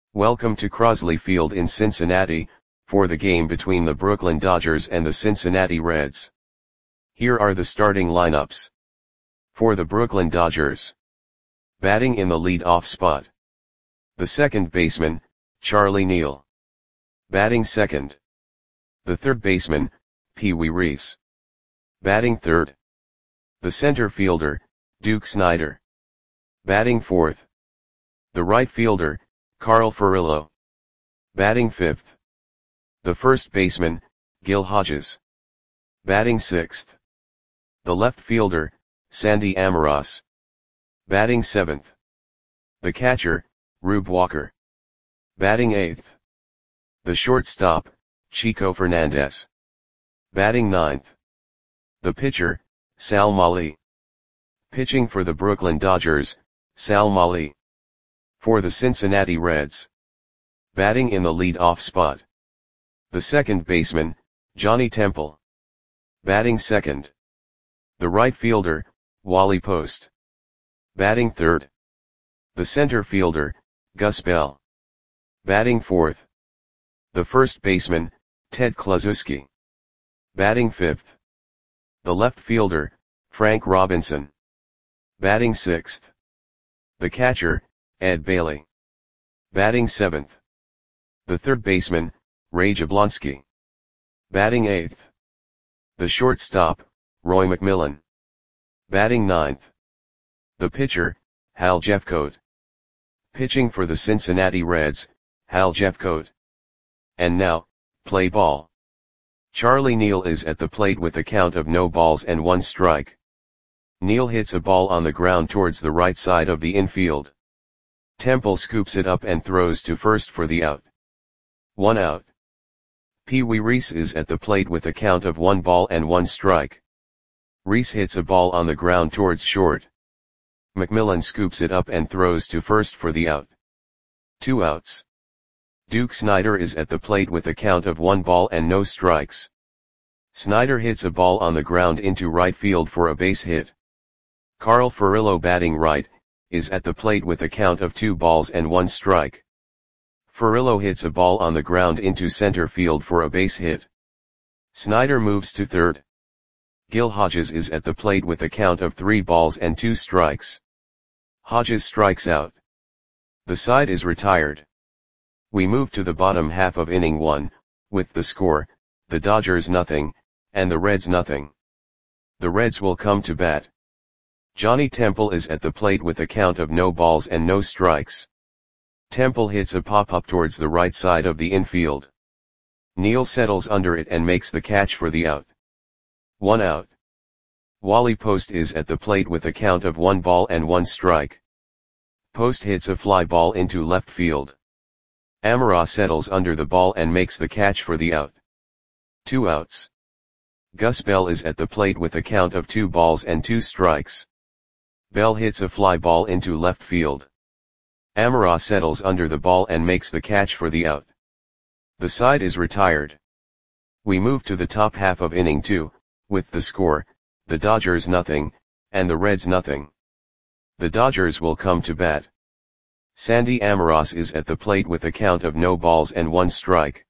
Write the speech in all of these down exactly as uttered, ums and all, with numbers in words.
Welcome to Crosley Field in Cincinnati, for the game between the Brooklyn Dodgers and the Cincinnati Reds. Here are the starting lineups. For the Brooklyn Dodgers. Batting in the lead-off spot. The second baseman, Charlie Neal. Batting second. The third baseman, Pee Wee Reese. Batting third. The center fielder, Duke Snider. Batting fourth. The right fielder, Carl Furillo. Batting fifth. The first baseman, Gil Hodges. Batting sixth. The left fielder, Sandy Almiroz. Batting seventh. The catcher, Rube Walker. Batting eighth. The shortstop, Chico Fernandez. Batting ninth. The pitcher, Sal Mali. Pitching for the Brooklyn Dodgers, Sal Mali. For the Cincinnati Reds. Batting in the lead-off spot. The second baseman, Johnny Temple. Batting second. The right fielder, Wally Post. Batting third. The center fielder, Gus Bell. Batting fourth. The first baseman, Ted Kluszewski. Batting fifth. The left fielder, Frank Robinson. Batting sixth. The catcher, Ed Bailey. Batting seventh. The third baseman, Ray Jablonski. Batting eighth. The shortstop, Roy McMillan. Batting ninth. The pitcher, Hal Jeffcoat. Pitching for the Cincinnati Reds, Hal Jeffcoat. And now, play ball. Charlie Neal is at the plate with a count of no balls and one strike. Neal hits a ball on the ground towards the right side of the infield. Temple scoops it up and throws to first for the out. One out. Pee Wee Reese is at the plate with a count of one ball and one strike. Reese hits a ball on the ground towards short. McMillan scoops it up and throws to first for the out. Two outs. Duke Snider is at the plate with a count of one ball and no strikes. Snider hits a ball on the ground into right field for a base hit. Carl Furillo, batting right, is at the plate with a count of two balls and one strike. Furillo hits a ball on the ground into center field for a base hit. Snider moves to third. Gil Hodges is at the plate with a count of three balls and two strikes. Hodges strikes out. The side is retired. We move to the bottom half of inning one, with the score, the Dodgers nothing, and the Reds nothing. The Reds will come to bat. Johnny Temple is at the plate with a count of no balls and no strikes. Temple hits a pop-up towards the right side of the infield. Neal settles under it and makes the catch for the out. One out. Wally Post is at the plate with a count of one ball and one strike. Post hits a fly ball into left field. Almiroz settles under the ball and makes the catch for the out. Two outs. Gus Bell is at the plate with a count of two balls and two strikes. Bell hits a fly ball into left field. Almiroz settles under the ball and makes the catch for the out. The side is retired. We move to the top half of inning two, with the score, the Dodgers nothing, and the Reds nothing. The Dodgers will come to bat. Sandy Almiroz is at the plate with a count of no balls and one strike.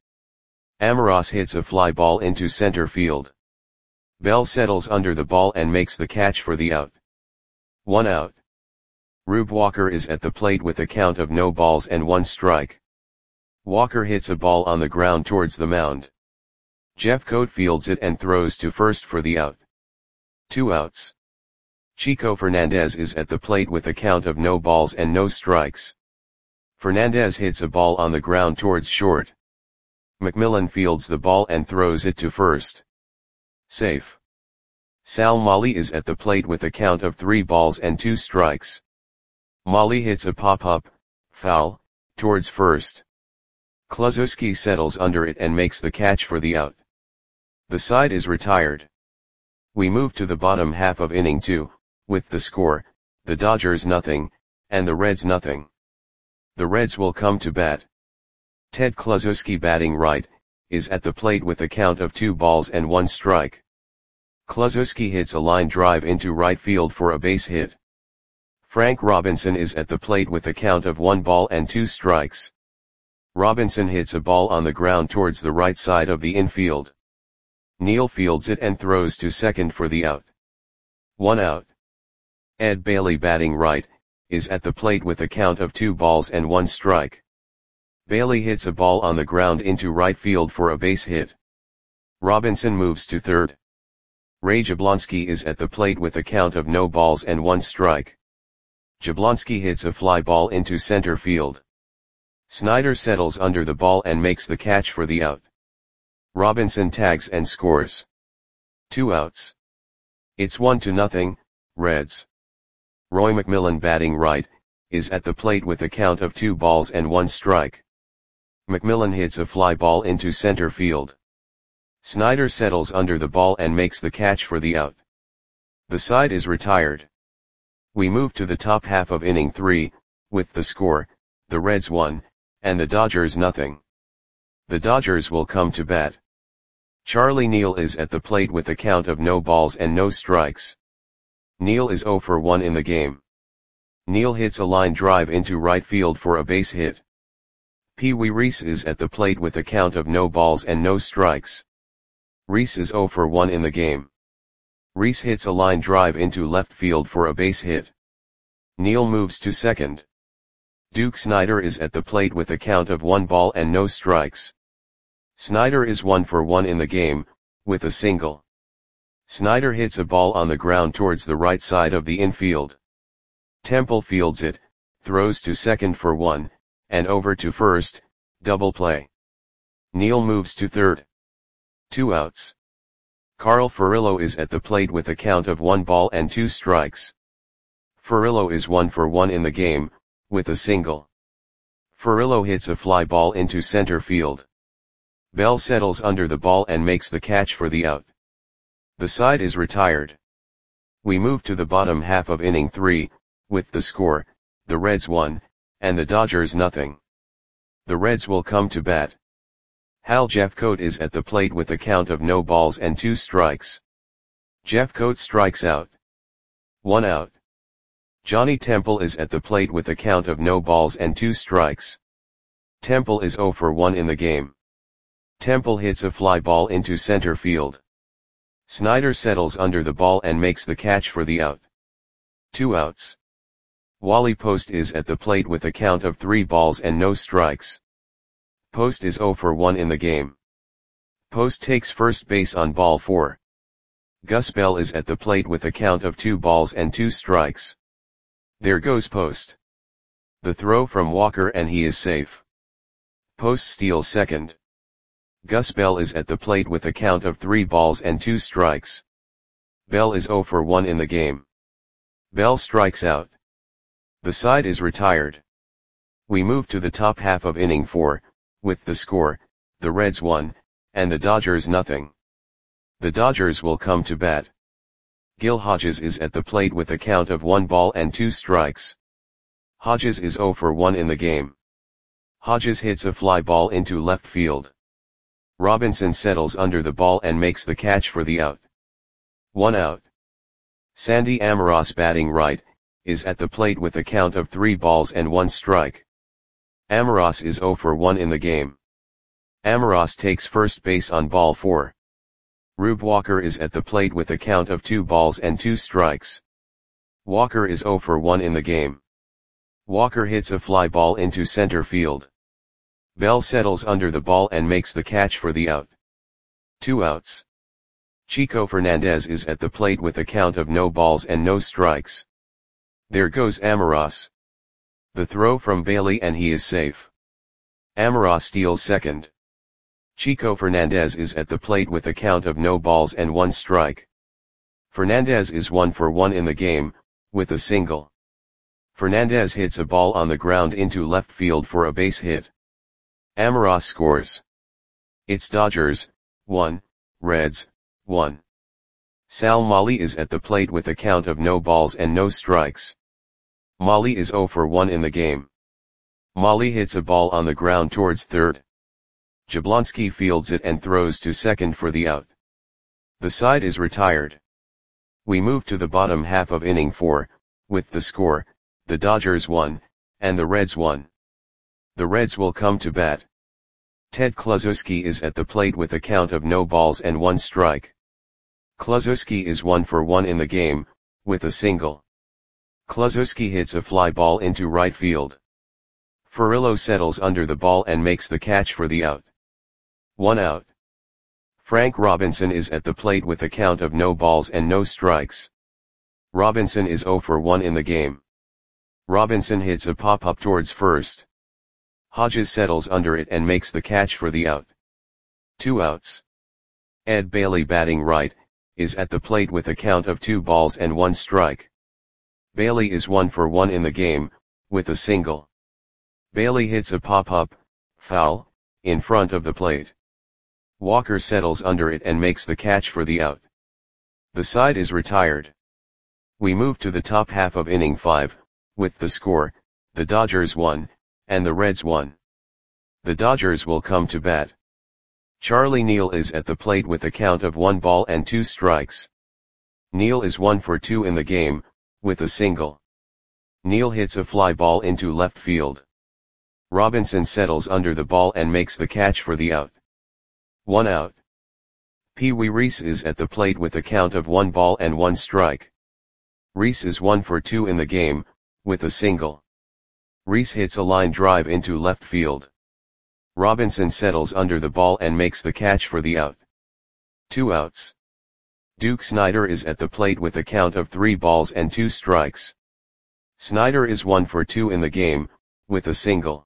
Almiroz hits a fly ball into center field. Bell settles under the ball and makes the catch for the out. One out. Rube Walker is at the plate with a count of no balls and one strike. Walker hits a ball on the ground towards the mound. Jeffcoat fields it and throws to first for the out. Two outs. Chico Fernandez is at the plate with a count of no balls and no strikes. Fernandez hits a ball on the ground towards short. McMillan fields the ball and throws it to first. Safe. Sal Mali is at the plate with a count of three balls and two strikes. Mali hits a pop-up, foul, towards first. Kluszewski settles under it and makes the catch for the out. The side is retired. We move to the bottom half of inning two, with the score, the Dodgers nothing, and the Reds nothing. The Reds will come to bat. Ted Kluszewski, batting right, is at the plate with a count of two balls and one strike. Kluszewski hits a line drive into right field for a base hit. Frank Robinson is at the plate with a count of one ball and two strikes. Robinson hits a ball on the ground towards the right side of the infield. Neal fields it and throws to second for the out. One out. Ed Bailey, batting right, is at the plate with a count of two balls and one strike. Bailey hits a ball on the ground into right field for a base hit. Robinson moves to third. Ray Jablonski is at the plate with a count of no balls and one strike. Jablonski hits a fly ball into center field. Snyder settles under the ball and makes the catch for the out. Robinson tags and scores. Two outs. It's one to nothing, Reds. Roy McMillan, batting right, is at the plate with a count of two balls and one strike. McMillan hits a fly ball into center field. Snyder settles under the ball and makes the catch for the out. The side is retired. We move to the top half of inning three, with the score, the Reds one, and the Dodgers nothing. The Dodgers will come to bat. Charlie Neal is at the plate with a count of no balls and no strikes. Neal is oh for one in the game. Neal hits a line drive into right field for a base hit. Pee Wee Reese is at the plate with a count of no balls and no strikes. Reese is oh for one in the game. Reese hits a line drive into left field for a base hit. Neal moves to second. Duke Snyder is at the plate with a count of one ball and no strikes. Snyder is one for one in the game, with a single. Snyder hits a ball on the ground towards the right side of the infield. Temple fields it, throws to second for one, and over to first, double play. Neal moves to third. Two outs. Carl Furillo is at the plate with a count of one ball and two strikes. Furillo is one for one in the game, with a single. Furillo hits a fly ball into center field. Bell settles under the ball and makes the catch for the out. The side is retired. We move to the bottom half of inning three, with the score, the Reds one, and the Dodgers nothing. The Reds will come to bat. Hal Jeffcoat is at the plate with a count of no balls and two strikes. Jeffcoat strikes out. One out. Johnny Temple is at the plate with a count of no balls and two strikes. Temple is oh for one in the game. Temple hits a fly ball into center field. Snyder settles under the ball and makes the catch for the out. Two outs. Wally Post is at the plate with a count of three balls and no strikes. Post is oh for one in the game. Post takes first base on ball four. Gus Bell is at the plate with a count of two balls and two strikes. There goes Post. The throw from Walker and he is safe. Post steals second. Gus Bell is at the plate with a count of three balls and two strikes. Bell is oh for one in the game. Bell strikes out. The side is retired. We move to the top half of inning four, with the score, the Reds one, and the Dodgers nothing. The Dodgers will come to bat. Gil Hodges is at the plate with a count of one ball and two strikes. Hodges is oh for one in the game. Hodges hits a fly ball into left field. Robinson settles under the ball and makes the catch for the out. One out. Sandy Amoros, batting right, is at the plate with a count of three balls and one strike. Amoros is oh for one in the game. Amoros takes first base on ball four. Rube Walker is at the plate with a count of two balls and two strikes. Walker is oh for one in the game. Walker hits a fly ball into center field. Bell settles under the ball and makes the catch for the out. Two outs. Chico Fernandez is at the plate with a count of no balls and no strikes. There goes Amoros. The throw from Bailey and he is safe. Amoros steals second. Chico Fernandez is at the plate with a count of no balls and one strike. Fernandez is one for one in the game, with a single. Fernandez hits a ball on the ground into left field for a base hit. Amoros scores. It's Dodgers, one, Reds, one. Sal Molly is at the plate with a count of no balls and no strikes. Molly is oh for one in the game. Molly hits a ball on the ground towards third. Jablonski fields it and throws to second for the out. The side is retired. We move to the bottom half of inning four, with the score, the Dodgers one, and the Reds one. The Reds will come to bat. Ted Kluszewski is at the plate with a count of no balls and one strike. Kluszewski is one for one in the game, with a single. Kluszewski hits a fly ball into right field. Furillo settles under the ball and makes the catch for the out. One out. Frank Robinson is at the plate with a count of no balls and no strikes. Robinson is zero for one in the game. Robinson hits a pop-up towards first. Hodges settles under it and makes the catch for the out. Two outs. Ed Bailey, batting right, is at the plate with a count of two balls and one strike. Bailey is one for one in the game, with a single. Bailey hits a pop-up, foul, in front of the plate. Walker settles under it and makes the catch for the out. The side is retired. We move to the top half of inning five, with the score, the Dodgers won, and the Reds won. The Dodgers will come to bat. Charlie Neal is at the plate with a count of one ball and two strikes. Neal is one for two in the game, with a single. Neal hits a fly ball into left field. Robinson settles under the ball and makes the catch for the out. One out. Pee Wee Reese is at the plate with a count of one ball and one strike. Reese is one for two in the game, with a single. Reese hits a line drive into left field. Robinson settles under the ball and makes the catch for the out. Two outs. Duke Snider is at the plate with a count of three balls and two strikes. Snider is one for two in the game, with a single.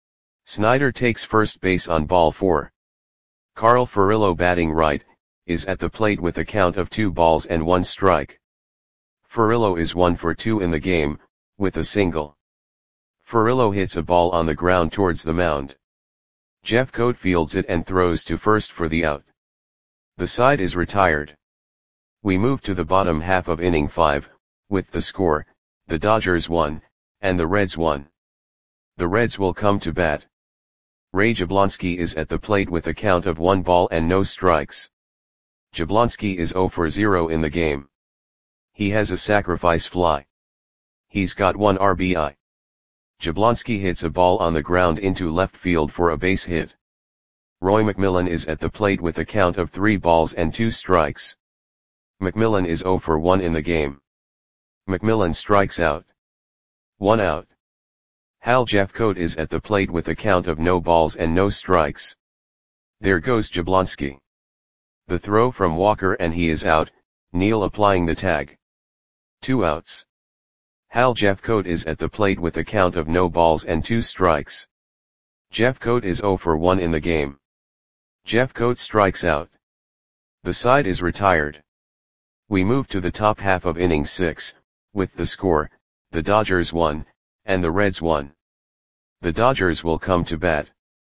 Snider takes first base on ball four. Carl Furillo, batting right, is at the plate with a count of two balls and one strike. Furillo is one for two in the game, with a single. Furillo hits a ball on the ground towards the mound. Jeffcoat fields it and throws to first for the out. The side is retired. We move to the bottom half of inning five, with the score, the Dodgers won, and the Reds won. The Reds will come to bat. Ray Jablonski is at the plate with a count of one ball and no strikes. Jablonski is zero for zero in the game. He has a sacrifice fly. He's got one R B I. Jablonski hits a ball on the ground into left field for a base hit. Roy McMillan is at the plate with a count of three balls and two strikes. McMillan is zero for one in the game. McMillan strikes out. One out. Hal Jeffcoat is at the plate with a count of no balls and no strikes. There goes Jablonski. The throw from Walker and he is out, Neal applying the tag. Two outs. Hal Jeffcoat is at the plate with a count of no balls and two strikes. Jeffcoat is zero for one in the game. Jeffcoat strikes out. The side is retired. We move to the top half of inning six, with the score, the Dodgers won, and the Reds won. The Dodgers will come to bat.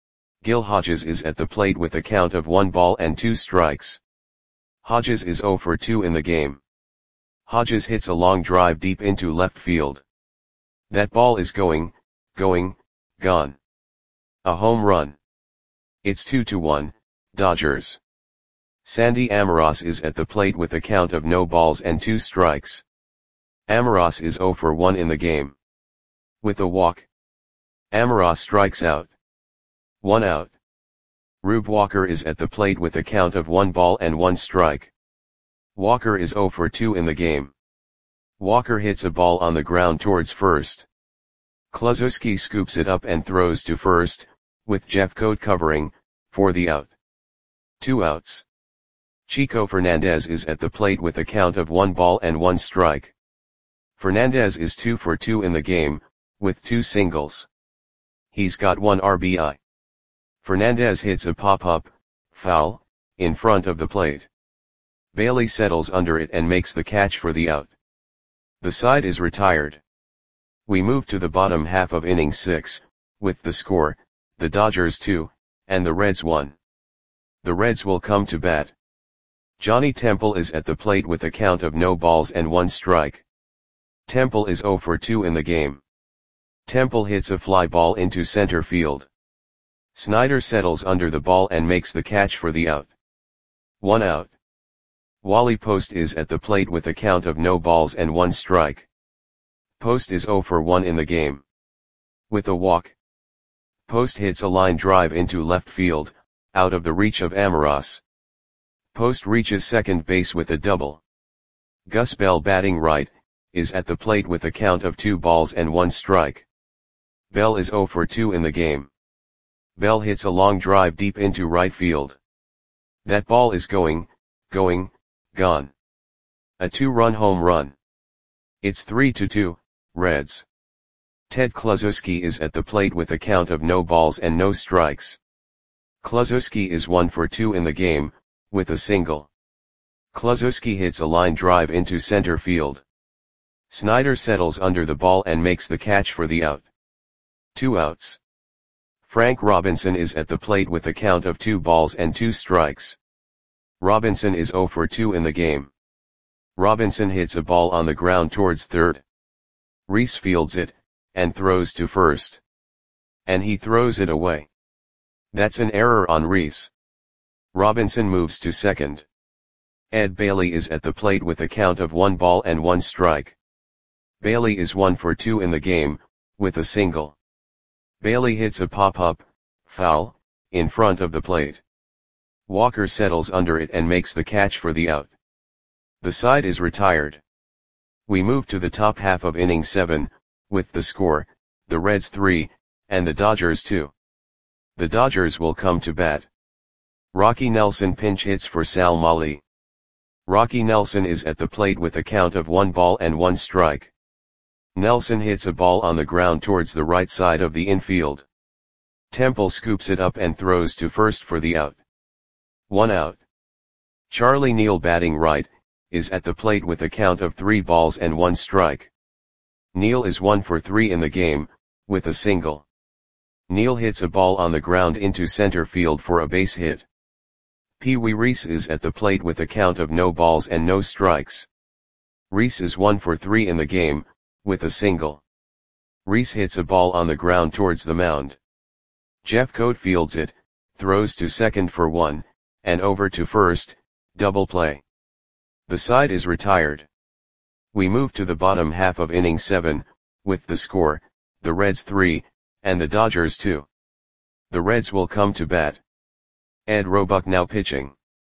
Gil Hodges is at the plate with a count of one ball and two strikes. Hodges is zero for two in the game. Hodges hits a long drive deep into left field. That ball is going, going, gone. A home run. It's two to one, Dodgers. Sandy Amoros is at the plate with a count of no balls and two strikes. Amoros is zero for one in the game. With a walk. Amoros strikes out. One out. Rube Walker is at the plate with a count of one ball and one strike. Walker is zero for two in the game. Walker hits a ball on the ground towards first. Kluszewski scoops it up and throws to first, with Jeffcoat covering, for the out. Two outs. Chico Fernandez is at the plate with a count of one ball and one strike. Fernandez is two for two in the game, with two singles. He's got one R B I. Fernandez hits a pop-up, foul, in front of the plate. Bailey settles under it and makes the catch for the out. The side is retired. We move to the bottom half of inning six, with the score, the Dodgers two, and the Reds one. The Reds will come to bat. Johnny Temple is at the plate with a count of no balls and one strike. Temple is zero for two in the game. Temple hits a fly ball into center field. Snider settles under the ball and makes the catch for the out. One out. Wally Post is at the plate with a count of no balls and one strike. Post is zero for one in the game. With a walk. Post hits a line drive into left field, out of the reach of Amoros. Post reaches second base with a double. Gus Bell, batting right, is at the plate with a count of two balls and one strike. Bell is oh for two in the game. Bell hits a long drive deep into right field. That ball is going, going, gone. A two-run home run. It's three to two, Reds. Ted Kluszewski is at the plate with a count of no balls and no strikes. Kluszewski is one for two in the game, with a single. Kluszewski hits a line drive into center field. Snyder settles under the ball and makes the catch for the out. Two outs. Frank Robinson is at the plate with a count of two balls and two strikes. Robinson is oh for two in the game. Robinson hits a ball on the ground towards third. Reese fields it, and throws to first. And he throws it away. That's an error on Reese. Robinson moves to second. Ed Bailey is at the plate with a count of one ball and one strike. Bailey is one for two in the game, with a single. Bailey hits a pop-up, foul, in front of the plate. Walker settles under it and makes the catch for the out. The side is retired. We move to the top half of inning seven, with the score, the Reds three, and the Dodgers two. The Dodgers will come to bat. Rocky Nelson pinch hits for Sal Mali. Rocky Nelson is at the plate with a count of one ball and one strike. Nelson hits a ball on the ground towards the right side of the infield. Temple scoops it up and throws to first for the out. One out. Charlie Neal, batting right, is at the plate with a count of three balls and one strike. Neal is one for three in the game, with a single. Neal hits a ball on the ground into center field for a base hit. Pee Wee Reese is at the plate with a count of no balls and no strikes. Reese is one for three in the game, with a single. Reese hits a ball on the ground towards the mound. Jeff Cote fields it, throws to second for one, and over to first, double play. The side is retired. We move to the bottom half of inning seven, with the score, the Reds three, and the Dodgers two. The Reds will come to bat. Ed Roebuck now pitching.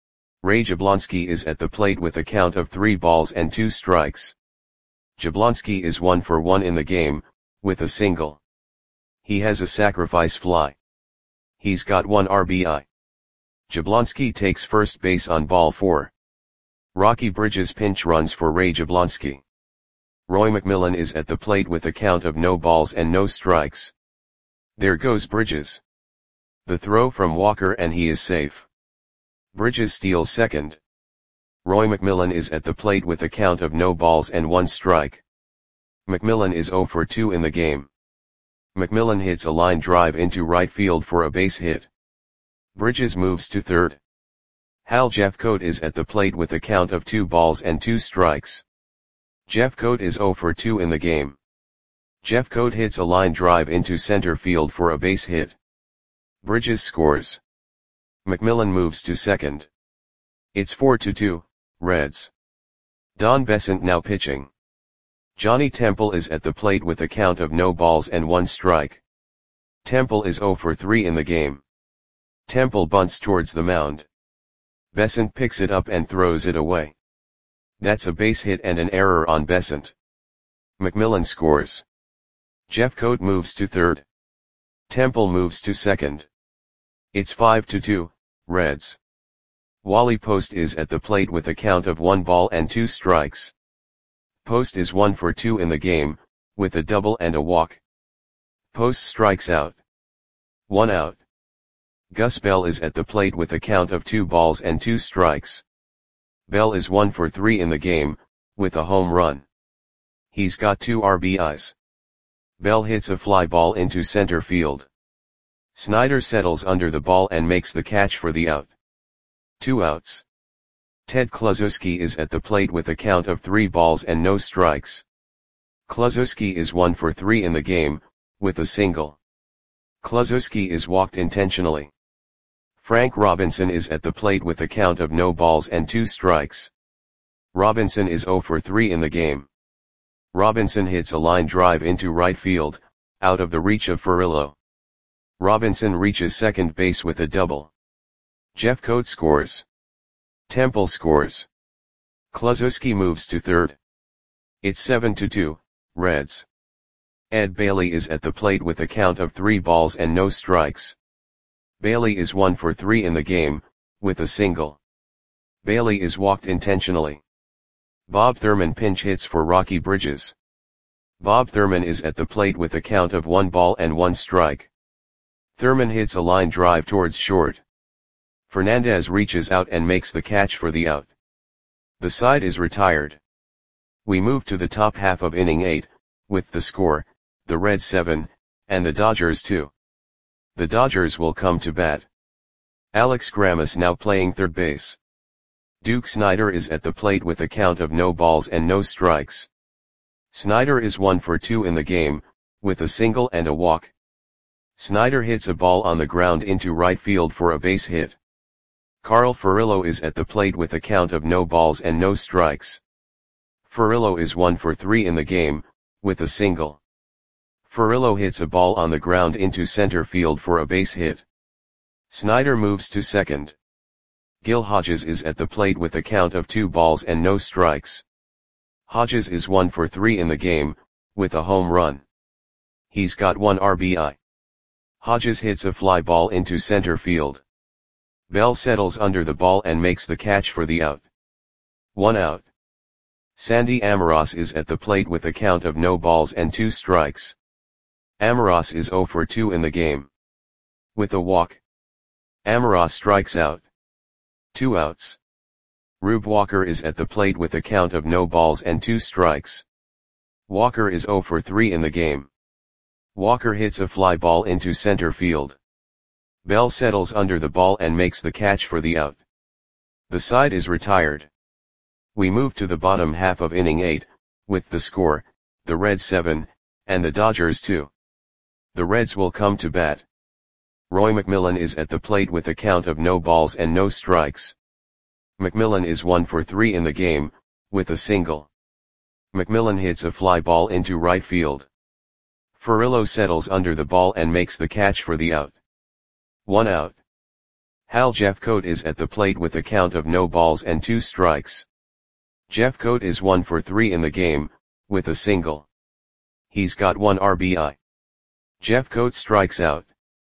Ray Jablonski is at the plate with a count of three balls and two strikes. Jablonski is one for one in the game, with a single. He has a sacrifice fly. He's got one R B I. Jablonski takes first base on ball four. Rocky Bridges pinch runs for Ray Jablonski. Roy McMillan is at the plate with a count of no balls and no strikes. There goes Bridges. The throw from Walker and he is safe. Bridges steals second. Roy McMillan is at the plate with a count of no balls and one strike. McMillan is oh for two in the game. McMillan hits a line drive into right field for a base hit. Bridges moves to third. Hal Jeffcoat is at the plate with a count of two balls and two strikes. Jeffcoat is oh for two in the game. Jeffcoat hits a line drive into center field for a base hit. Bridges scores. McMillan moves to second. It's four to two, Reds. Don Besant now pitching. Johnny Temple is at the plate with a count of no balls and one strike. Temple is oh for three in the game. Temple bunts towards the mound. Besant picks it up and throws it away. That's a base hit and an error on Besant. McMillan scores. Jeffcoat moves to third. Temple moves to second. It's five to two, Reds. Wally Post is at the plate with a count of one ball and two strikes. Post is one for two in the game, with a double and a walk. Post strikes out. One out. Gus Bell is at the plate with a count of two balls and two strikes. Bell is one for three in the game, with a home run. He's got two R B Is. Bell hits a fly ball into center field. Snyder settles under the ball and makes the catch for the out. Two outs. Ted Kluszewski is at the plate with a count of three balls and no strikes. Kluszewski is one for three in the game, with a single. Kluszewski is walked intentionally. Frank Robinson is at the plate with a count of no balls and two strikes. Robinson is oh for three in the game. Robinson hits a line drive into right field, out of the reach of Furillo. Robinson reaches second base with a double. Jeffcoat scores. Temple scores. Kluszewski moves to third. It's seven to two, Reds. Ed Bailey is at the plate with a count of three balls and no strikes. Bailey is one for three in the game, with a single. Bailey is walked intentionally. Bob Thurman pinch hits for Rocky Bridges. Bob Thurman is at the plate with a count of one ball and one strike. Thurman hits a line drive towards short. Fernandez reaches out and makes the catch for the out. The side is retired. We move to the top half of inning eight, with the score, the Reds seven, and the Dodgers two. The Dodgers will come to bat. Alex Grammas now playing third base. Duke Snider is at the plate with a count of no balls and no strikes. Snider is one for two in the game, with a single and a walk. Snider hits a ball on the ground into right field for a base hit. Carl Furillo is at the plate with a count of no balls and no strikes. Furillo is one for three in the game, with a single. Furillo hits a ball on the ground into center field for a base hit. Snider moves to second. Gil Hodges is at the plate with a count of two balls and no strikes. Hodges is one for three in the game, with a home run. He's got one R B I. Hodges hits a fly ball into center field. Bell settles under the ball and makes the catch for the out. One out. Sandy Amoros is at the plate with a count of no balls and two strikes. Amoros is zero for two in the game. With a walk. Amoros strikes out. Two outs. Rube Walker is at the plate with a count of no balls and two strikes. Walker is zero for three in the game. Walker hits a fly ball into center field. Bell settles under the ball and makes the catch for the out. The side is retired. We move to the bottom half of inning eight, with the score, the Reds seven, and the Dodgers two. The Reds will come to bat. Roy McMillan is at the plate with a count of no balls and no strikes. McMillan is one for three in the game, with a single. McMillan hits a fly ball into right field. Furillo settles under the ball and makes the catch for the out. One out. Hal Jeffcoat is at the plate with a count of no balls and two strikes. Jeffcoat is one for three in the game, with a single. He's got one R B I. Jeffcoat strikes out.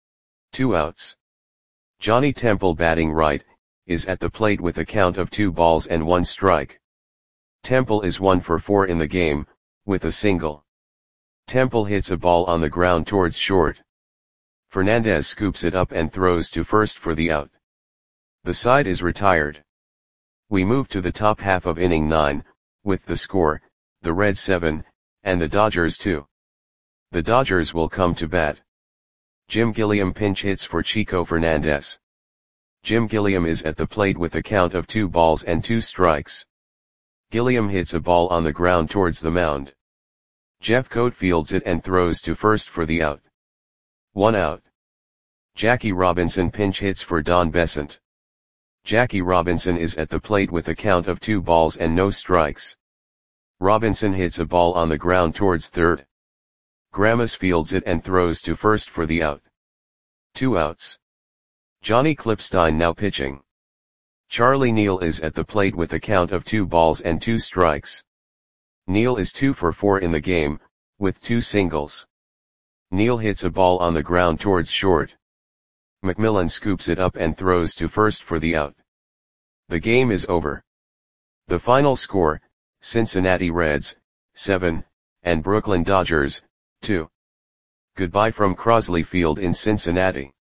Two outs. Johnny Temple, batting right, is at the plate with a count of two balls and one strike. Temple is one for four in the game, with a single. Temple hits a ball on the ground towards short. Fernandez scoops it up and throws to first for the out. The side is retired. We move to the top half of inning nine, with the score, the Reds seven, and the Dodgers two. The Dodgers will come to bat. Jim Gilliam pinch hits for Chico Fernandez. Jim Gilliam is at the plate with a count of two balls and two strikes. Gilliam hits a ball on the ground towards the mound. Jeffcoat fields it and throws to first for the out. One out. Jackie Robinson pinch hits for Don Besant. Jackie Robinson is at the plate with a count of two balls and no strikes. Robinson hits a ball on the ground towards third. Grammas fields it and throws to first for the out. Two outs. Johnny Clipstein now pitching. Charlie Neal is at the plate with a count of two balls and two strikes. Neal is two for four in the game, with two singles. Neal hits a ball on the ground towards short. McMillan scoops it up and throws to first for the out. The game is over. The final score, Cincinnati Reds, seven, and Brooklyn Dodgers, two. Goodbye from Crosley Field in Cincinnati.